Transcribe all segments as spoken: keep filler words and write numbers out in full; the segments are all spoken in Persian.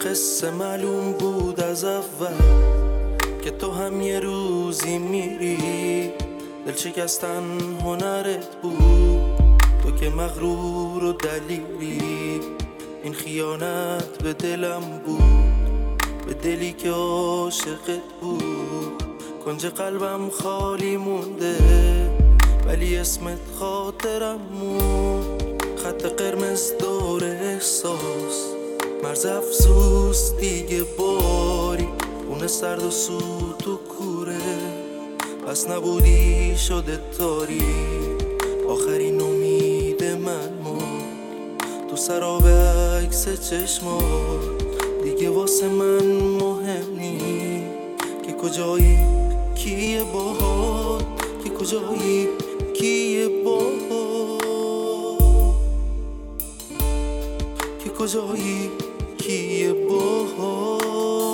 قصه معلوم بود از اول که تو هم یه روزی میری. دل شکستن هنرت بود، تو که مغرور و دلیری. این خیانت به دلم بود، به دلی که عاشقت بود. کنج قلبم خالی مونده ولی اسمت خاطرم موند. خط قرمز دور احساس، مرز افسوس دیگه باری. خونه سرد و سوت و کوره، پس نبودی شده تاری. آخرین امید من مرد تو سراب عکس چشمات. دیگه واسه من مهم نی که کجایی، کیه باهات، که کجایی، کیه باهات، که کجایی، کیه باهات.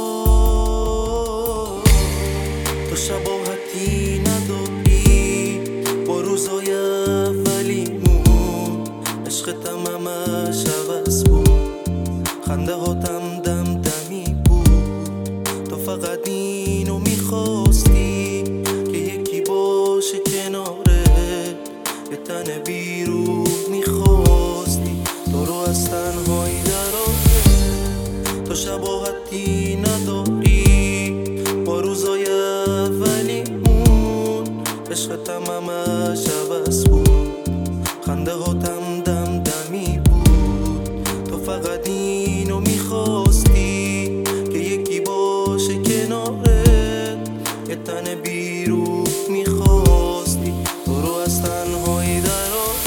تو شباهتی نداری با روزای اولیمون. عشقتم همش عوض بود، خنده هاتم دم دمی بود. تو فقط اینو میخواستی که یکی باشه کناره، به تن بیرون میخواستی تو رو از تنهایی دراره. تو شباهتی نداری با روزای اولیمون. عشقتم همش عوض بود، خنده هاتم دم دمی بود. تو فقط اینو میخواستی که یکی باشه کناره، یه تن بیرون میخواستی تو رو از تنهایی دراره.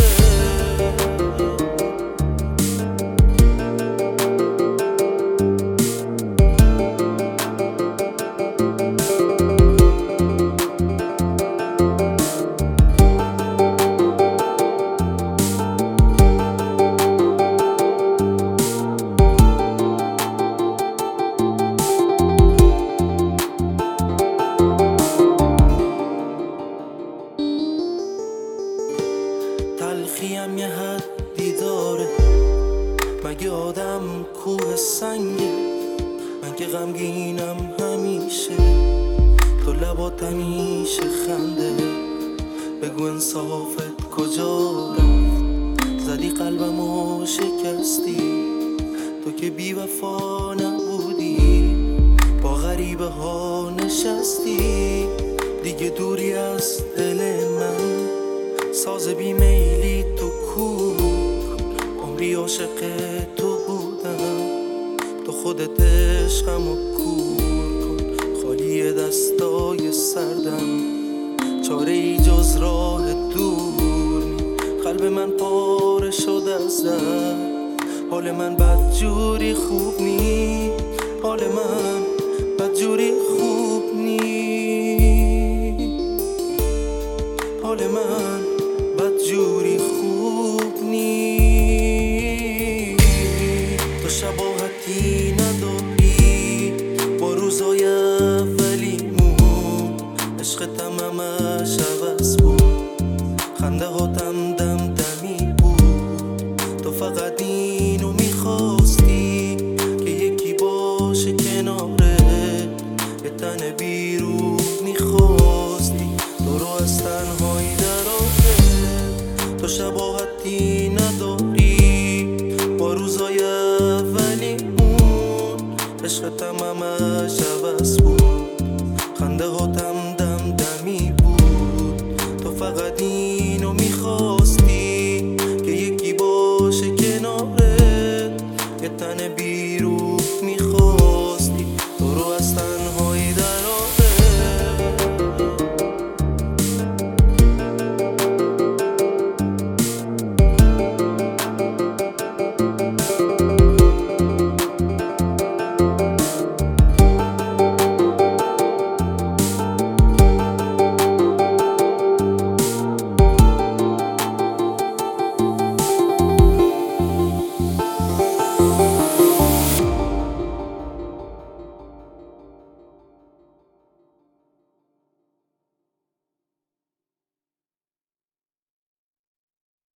تلخیم یه حدی داره، مگه آدم کوه سنگه؟ من که غمگینم همیشه، تو لبات همیشه خنده. بگو انصافت کجا رفت، زدی قلبمو شکستی. تو که بی وفا نبودی، با غریبه ها نشستی. دیگه دوری از دل من، ساز بیمیلی تو کوک. عمری عاشق تو بودم، تو خودت عشقمو کور کن. خالی دستای سردم، چاره ای جز راه دور نی. قلب من پاره شد از درد، حال من بدجوری خوب نی. حال من بدجوری خوب نی. حال من بدجوری خوب نی. تو شباهتی نداری با روزای اولیمون. عشقتم همش عوض بود، خنده هاتم دم دمی بود. تو فقط این